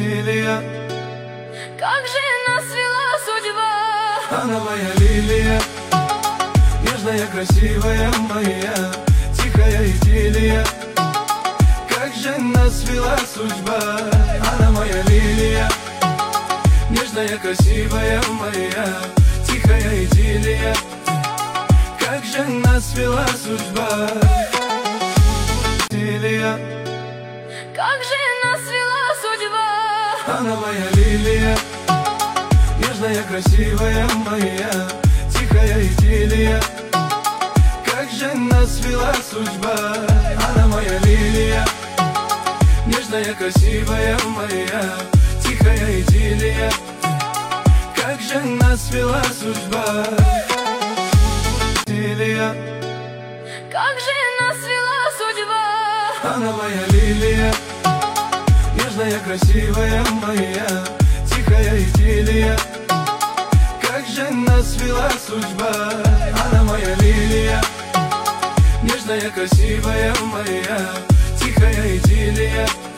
Лилия, Как же нас свела судьба. она моя лилия, нежная, красивая моя, тихая идиллия. Как же нас свела судьба. Она моя лилия, нежная, красивая моя, тихая идиллия. Как же нас свела судьба. Лилия, Как же нас свела судьба. она моя лилия, нежная, красивая моя, тихая идиллия. Как же нас свела судьба. Она моя лилия, нежная, красивая моя, тихая идиллия. Как же нас свела судьба. Лилия, Как же нас свела судьба. она моя лилия, нежная, красивая моя, тихая идиллия. Как же нас свела судьба. Она моя лилия, нежная, красивая моя, тихая идиллия.